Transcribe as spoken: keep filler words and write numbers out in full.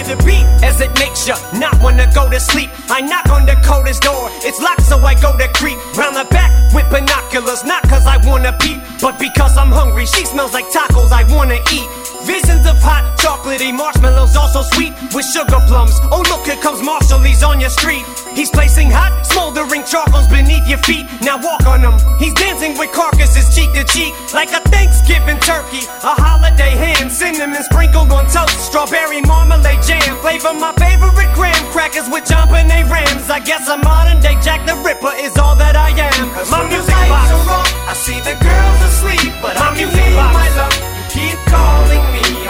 hear the beat as it makes you not wanna go to sleep. I knock on the coldest door, it's locked so I go to creep round the back with binoculars, not cause I wanna peep, but because I'm hungry. She smells like tacos I wanna eat. Visions of hot, chocolatey marshmallows, also sweet with sugar plums. Oh look, here comes Marshall, he's on your street. He's placing hot, smoldering charcoals beneath your feet. Now walk on him, he's dancing with carcasses cheek to cheek, like a Thanksgiving turkey, a holiday ham, cinnamon sprinkled on toast, strawberry marmalade jam, flavor my favorite graham crackers with John Benet Rams. I guess I'm